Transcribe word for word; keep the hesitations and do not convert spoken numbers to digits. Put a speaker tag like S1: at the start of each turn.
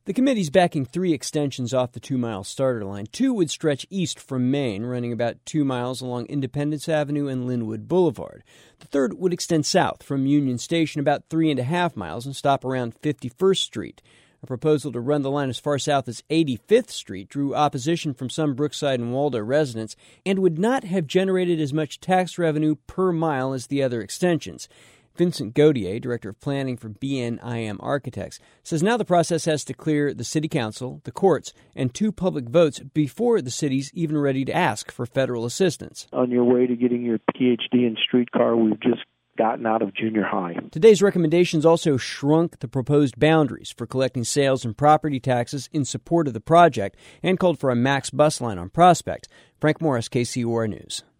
S1: The committee's backing three extensions off the two-mile starter line. Two would stretch east from Maine, running about two miles along Independence Avenue and Linwood Boulevard. The third would extend south from Union Station about three and a half miles and stop around fifty-first Street. A proposal to run the line as far south as eighty-fifth Street drew opposition from some Brookside and Waldo residents and would not have generated as much tax revenue per mile as the other extensions. Vincent Gauthier, director of planning for B N I M Architects, says now the process has to clear the city council, the courts, and two public votes before the city's even ready to ask for federal assistance.
S2: On your way to getting your P H D in streetcar, we've just gotten out of junior high.
S1: Today's recommendations also shrunk the proposed boundaries for collecting sales and property taxes in support of the project and called for a max bus line on Prospect. Frank Morris, K C O R News.